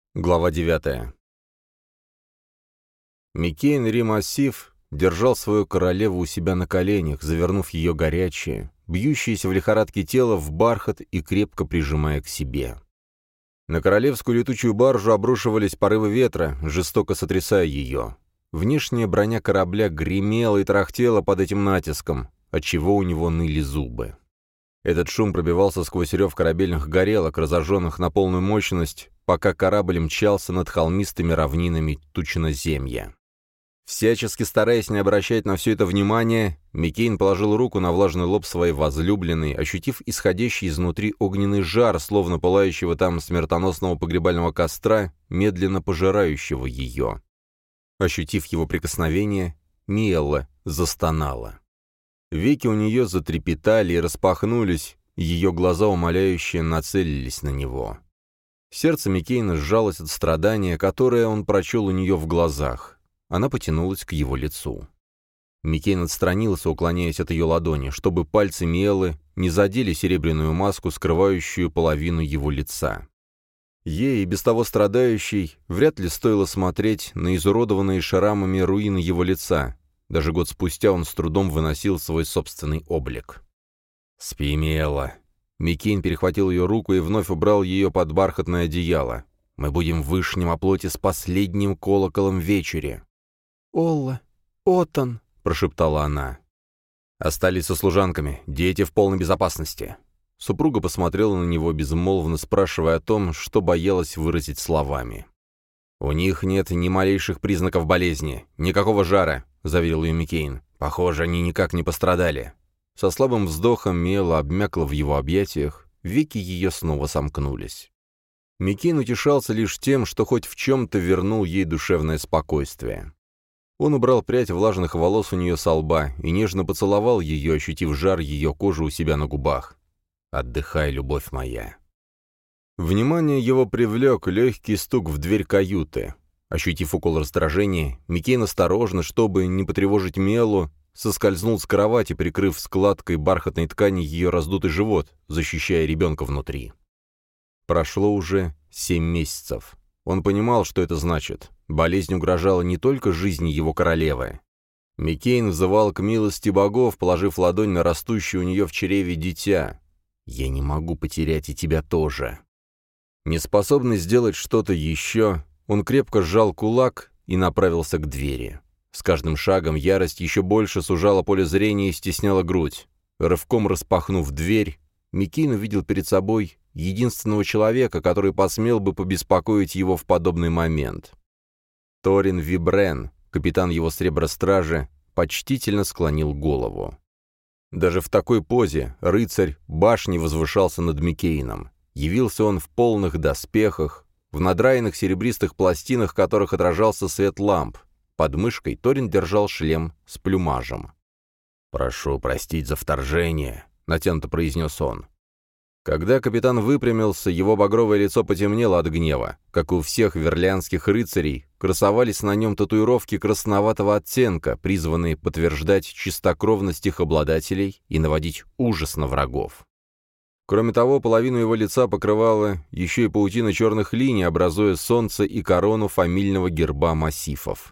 Глава 9. Микейн Ри-Массив держал свою королеву у себя на коленях, завернув ее горячее, бьющееся в лихорадке тело в бархат и крепко прижимая к себе. На королевскую летучую баржу обрушивались порывы ветра, жестоко сотрясая ее. Внешняя броня корабля гремела и тарахтела под этим натиском, отчего у него ныли зубы. Этот шум пробивался сквозь рев корабельных горелок, разожженных на полную мощность, пока корабль мчался над холмистыми равнинами Тучноземья. Всячески стараясь не обращать на все это внимания, Микейн положил руку на влажный лоб своей возлюбленной, ощутив исходящий изнутри огненный жар, словно пылающего там смертоносного погребального костра, медленно пожирающего ее. Ощутив его прикосновение, Миэлла застонала. Веки у нее затрепетали и распахнулись, ее глаза умоляюще нацелились на него. Сердце Микейна сжалось от страдания, которое он прочел у нее в глазах. Она потянулась к его лицу. Микейн отстранился, уклоняясь от ее ладони, чтобы пальцы Миэллы не задели серебряную маску, скрывающую половину его лица. Ей, без того страдающей, вряд ли стоило смотреть на изуродованные шрамами руины его лица. Даже год спустя он с трудом выносил свой собственный облик. «Спи, Миэлла». Микейн перехватил ее руку и вновь убрал ее под бархатное одеяло. «Мы будем в вышнем оплоте с последним колоколом вечери». «Олла, Отан», — прошептала она. «Остались со служанками, дети в полной безопасности». Супруга посмотрела на него, безмолвно спрашивая о том, что боялась выразить словами. «У них нет ни малейших признаков болезни, никакого жара», — заверил ее Микейн. «Похоже, они никак не пострадали». Со слабым вздохом Миэлла обмякла в его объятиях, веки ее снова сомкнулись. Микейн утешался лишь тем, что хоть в чем-то вернул ей душевное спокойствие. Он убрал прядь влажных волос у нее со лба и нежно поцеловал ее, ощутив жар ее кожи у себя на губах. «Отдыхай, любовь моя». Внимание его привлек легкий стук в дверь каюты. Ощутив укол раздражения, Микейн осторожно, чтобы не потревожить Миэллу, соскользнул с кровати, прикрыв складкой бархатной ткани ее раздутый живот, защищая ребенка внутри. Прошло уже 7 месяцев. Он понимал, что это значит. Болезнь угрожала не только жизни его королевы. Микейн взывал к милости богов, положив ладонь на растущее у нее в чреве дитя. «Я не могу потерять и тебя тоже». Неспособный сделать что-то еще, он крепко сжал кулак и направился к двери. С каждым шагом ярость еще больше сужала поле зрения и стесняла грудь. Рывком распахнув дверь, Микейн увидел перед собой единственного человека, который посмел бы побеспокоить его в подобный момент. Торин Вибрен, капитан его Сребростражи, почтительно склонил голову. Даже в такой позе рыцарь башни возвышался над Микейном. Явился он в полных доспехах, в надраенных серебристых пластинах, которых отражался свет ламп. Под мышкой Торин держал шлем с плюмажем. «Прошу простить за вторжение», — натянуто произнес он. Когда капитан выпрямился, его багровое лицо потемнело от гнева. Как и у всех верлианских рыцарей, красовались на нем татуировки красноватого оттенка, призванные подтверждать чистокровность их обладателей и наводить ужас на врагов. Кроме того, половину его лица покрывала еще и паутина черных линий, образуя солнце и корону фамильного герба массифов.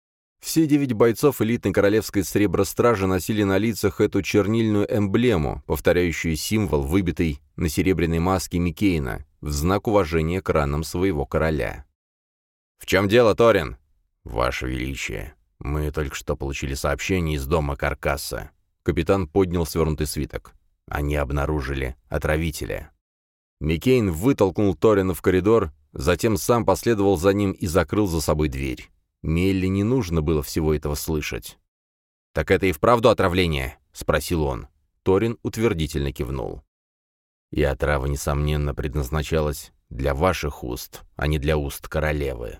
Все 9 бойцов элитной королевской Сребростражи носили на лицах эту чернильную эмблему, повторяющую символ, выбитый на серебряной маске Микейна, в знак уважения к ранам своего короля. «В чем дело, Торин?» «Ваше Величие, мы только что получили сообщение из дома Каркаса». Капитан поднял свернутый свиток. Они обнаружили отравителя. Микейн вытолкнул Торина в коридор, затем сам последовал за ним и закрыл за собой дверь. Миэлле не нужно было всего этого слышать. «Так это и вправду отравление?» — спросил он. Торин утвердительно кивнул. «И отрава, несомненно, предназначалась для ваших уст, а не для уст королевы».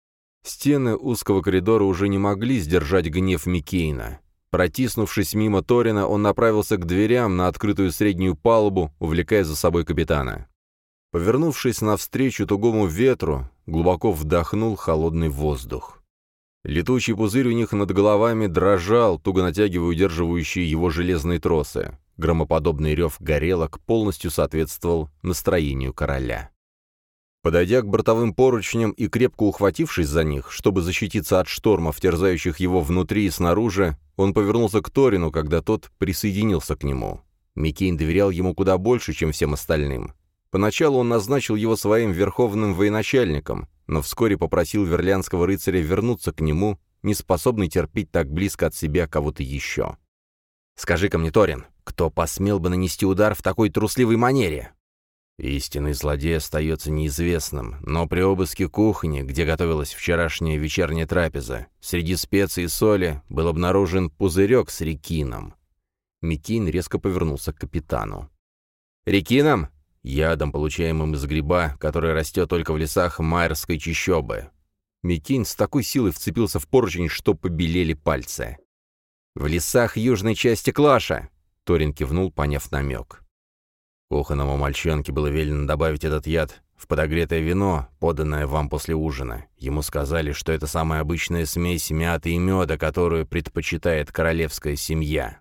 Стены узкого коридора уже не могли сдержать гнев Микейна. Протиснувшись мимо Торина, он направился к дверям на открытую среднюю палубу, увлекая за собой капитана. Повернувшись навстречу тугому ветру, глубоко вдохнул холодный воздух. Летучий пузырь у них над головами дрожал, туго натягивая удерживающие его железные тросы. Громоподобный рев горелок полностью соответствовал настроению короля. Подойдя к бортовым поручням и крепко ухватившись за них, чтобы защититься от штормов, терзающих его внутри и снаружи, он повернулся к Торину, когда тот присоединился к нему. Микейн доверял ему куда больше, чем всем остальным. Поначалу он назначил его своим верховным военачальником, но вскоре попросил верлянского рыцаря вернуться к нему, неспособный терпеть так близко от себя кого-то еще. «Скажи-ка мне, Торин, кто посмел бы нанести удар в такой трусливой манере?» Истинный злодей остается неизвестным, но при обыске кухни, где готовилась вчерашняя вечерняя трапеза, среди специй и соли был обнаружен пузырек с рекином. Микейн резко повернулся к капитану. «Рекином?» «Ядом, получаемым из гриба, который растет только в лесах Майерской чащобы». Микейн с такой силой вцепился в поручень, что побелели пальцы. «В лесах южной части Клаша!» — Торин кивнул, поняв намек. Кухонному мальчонке было велено добавить этот яд в подогретое вино, поданное вам после ужина. Ему сказали, что это самая обычная смесь мяты и меда, которую предпочитает королевская семья.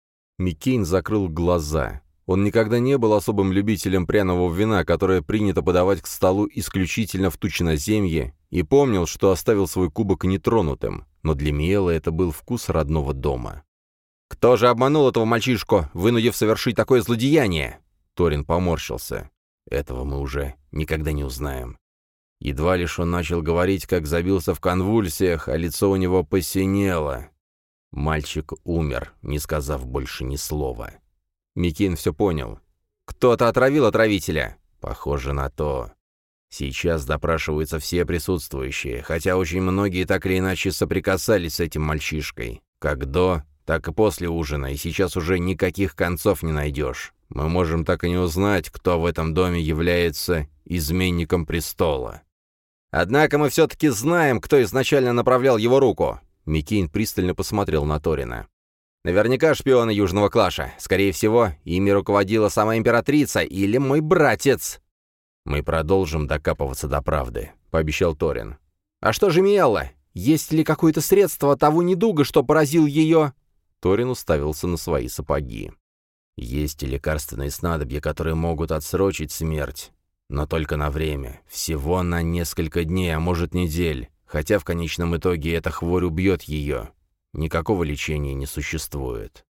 Микейн закрыл глаза. Он никогда не был особым любителем пряного вина, которое принято подавать к столу исключительно в тучноземье, и помнил, что оставил свой кубок нетронутым, но для Миэлы это был вкус родного дома. «Кто же обманул этого мальчишку, вынудив совершить такое злодеяние?» Торин поморщился. «Этого мы уже никогда не узнаем». Едва лишь он начал говорить, как забился в конвульсиях, а лицо у него посинело. Мальчик умер, не сказав больше ни слова. Микейн все понял. «Кто-то отравил отравителя?» «Похоже на то». Сейчас допрашиваются все присутствующие, хотя очень многие так или иначе соприкасались с этим мальчишкой. Как до, так и после ужина, и сейчас уже никаких концов не найдешь. Мы можем так и не узнать, кто в этом доме является изменником престола. Однако мы все-таки знаем, кто изначально направлял его руку». Микейн пристально посмотрел на Торина. «Наверняка шпионы Южного Клаша. Скорее всего, ими руководила сама императрица или мой братец». «Мы продолжим докапываться до правды», — пообещал Торин. «А что же Миэлла? Есть ли какое-то средство от того недуга, что поразил ее?» Торин уставился на свои сапоги. «Есть и лекарственные снадобья, которые могут отсрочить смерть, но только на время, всего на несколько дней, а может недель, хотя в конечном итоге эта хворь убьет ее. Никакого лечения не существует.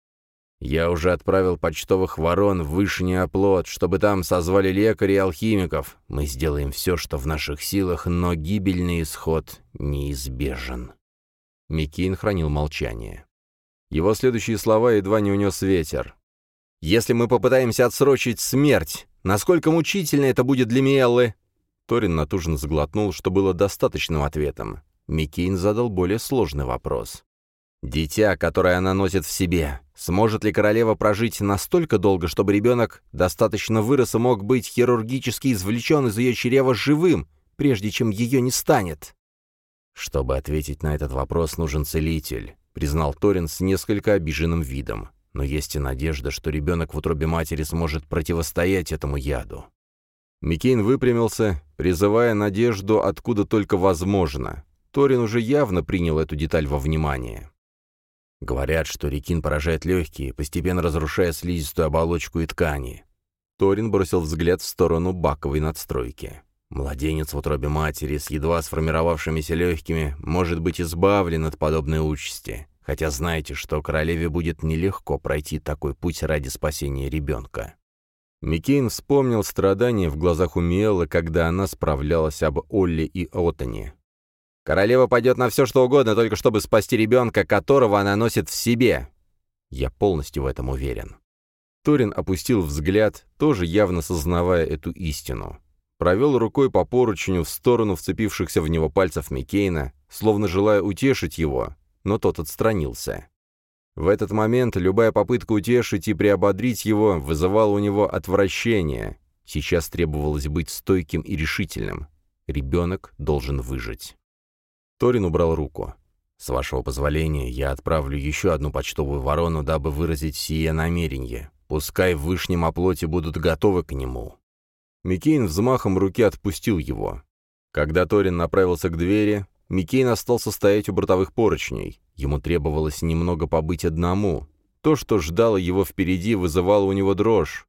Я уже отправил почтовых ворон в Вышний оплот, чтобы там созвали лекарей и алхимиков. Мы сделаем все, что в наших силах, но гибельный исход неизбежен». Микейн хранил молчание. Его следующие слова едва не унес ветер. «Если мы попытаемся отсрочить смерть, насколько мучительно это будет для Миэллы?» Торин натужно сглотнул, что было достаточным ответом. Микейн задал более сложный вопрос. «Дитя, которое она носит в себе, сможет ли королева прожить настолько долго, чтобы ребенок достаточно вырос и мог быть хирургически извлечен из ее чрева живым, прежде чем ее не станет?» «Чтобы ответить на этот вопрос, нужен целитель», — признал Торин с несколько обиженным видом. «Но есть и надежда, что ребенок в утробе матери сможет противостоять этому яду». Микейн выпрямился, призывая надежду откуда только возможно. Торин уже явно принял эту деталь во внимание. «Говорят, что рекин поражает легкие, постепенно разрушая слизистую оболочку и ткани». Торин бросил взгляд в сторону баковой надстройки. «Младенец в утробе матери с едва сформировавшимися легкими может быть избавлен от подобной участи, хотя знаете, что королеве будет нелегко пройти такой путь ради спасения ребенка». Микейн вспомнил страдания в глазах у Миэллы, когда она справлялась об Олле и Отане. «Королева пойдет на все, что угодно, только чтобы спасти ребенка, которого она носит в себе». «Я полностью в этом уверен». Торин опустил взгляд, тоже явно сознавая эту истину. Провел рукой по поручню в сторону вцепившихся в него пальцев Микейна, словно желая утешить его, но тот отстранился. В этот момент любая попытка утешить и приободрить его вызывала у него отвращение. Сейчас требовалось быть стойким и решительным. Ребенок должен выжить. Торин убрал руку. «С вашего позволения, я отправлю еще одну почтовую ворону, дабы выразить сие намерение. Пускай в Вышнем оплоте будут готовы к нему». Микейн взмахом руки отпустил его. Когда Торин направился к двери, Микейн остался стоять у бортовых поручней. Ему требовалось немного побыть одному. То, что ждало его впереди, вызывало у него дрожь.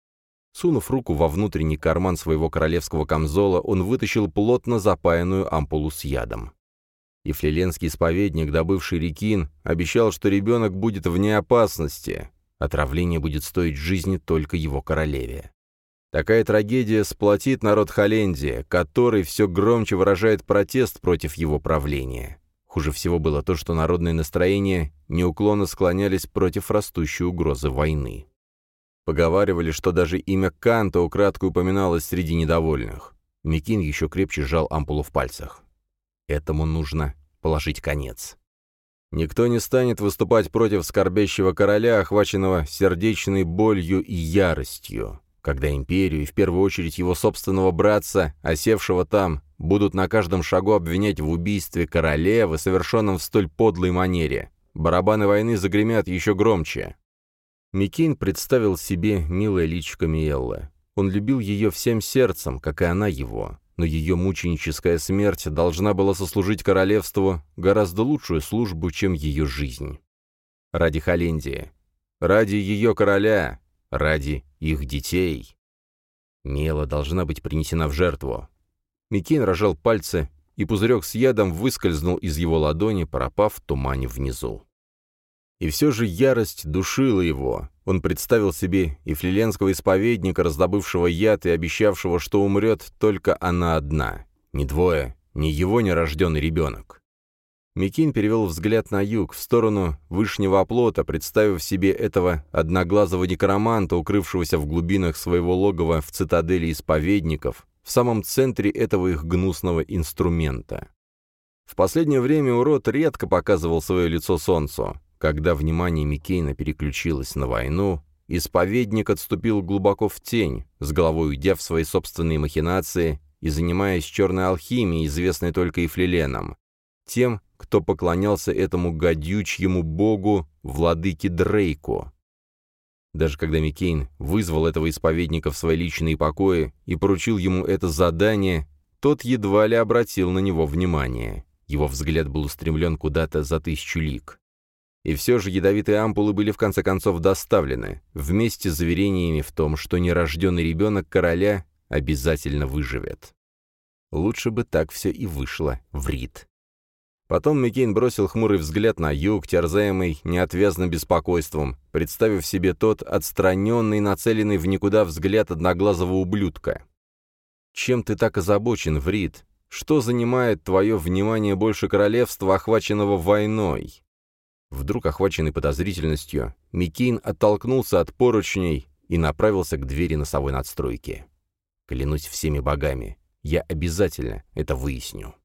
Сунув руку во внутренний карман своего королевского камзола, он вытащил плотно запаянную ампулу с ядом. И флиленский исповедник, добывший рекин, обещал, что ребенок будет вне опасности. Отравление будет стоить жизни только его королеве. Такая трагедия сплотит народ Холлендии, который все громче выражает протест против его правления. Хуже всего было то, что народные настроения неуклонно склонялись против растущей угрозы войны. Поговаривали, что даже имя Канта украдкой упоминалось среди недовольных. Микин еще крепче сжал ампулу в пальцах. Этому нужно положить конец. Никто не станет выступать против скорбящего короля, охваченного сердечной болью и яростью. Когда империю, и в первую очередь его собственного братца, осевшего там, будут на каждом шагу обвинять в убийстве королевы, совершенном в столь подлой манере, барабаны войны загремят еще громче. Микин представил себе милое личико Миэллы. Он любил ее всем сердцем, как и она его, но ее мученическая смерть должна была сослужить королевству гораздо лучшую службу, чем ее жизнь. Ради Холлендии, ради ее короля, ради их детей. Миэлла должна быть принесена в жертву. Микин разжал пальцы, и пузырек с ядом выскользнул из его ладони, пропав в тумане внизу. И все же ярость душила его. Он представил себе и флиленского исповедника, раздобывшего яд и обещавшего, что умрет только она одна. Ни двое, ни его нерожденный ребенок. Микин перевел взгляд на юг, в сторону вышнего оплота, представив себе этого одноглазого некроманта, укрывшегося в глубинах своего логова в цитадели исповедников, в самом центре этого их гнусного инструмента. В последнее время урод редко показывал свое лицо солнцу. Когда внимание Миккейна переключилось на войну, исповедник отступил глубоко в тень, с головой уйдя в свои собственные махинации и занимаясь черной алхимией, известной только и флиленам, тем, кто поклонялся этому гадючьему богу, владыке Дрейку. Даже когда Миккейн вызвал этого исповедника в свои личные покои и поручил ему это задание, тот едва ли обратил на него внимание. Его взгляд был устремлен куда-то за 1000 лиг. И все же ядовитые ампулы были в конце концов доставлены, вместе с заверениями в том, что нерожденный ребенок короля обязательно выживет. Лучше бы так все и вышло в Рид. Потом Миккейн бросил хмурый взгляд на юг, терзаемый неотвязным беспокойством, представив себе тот отстраненный, нацеленный в никуда взгляд одноглазого ублюдка. «Чем ты так озабочен, Врид? Что занимает твое внимание больше королевства, охваченного войной?» Вдруг, охваченный подозрительностью, Миккейн оттолкнулся от поручней и направился к двери носовой надстройки. «Клянусь всеми богами, я обязательно это выясню».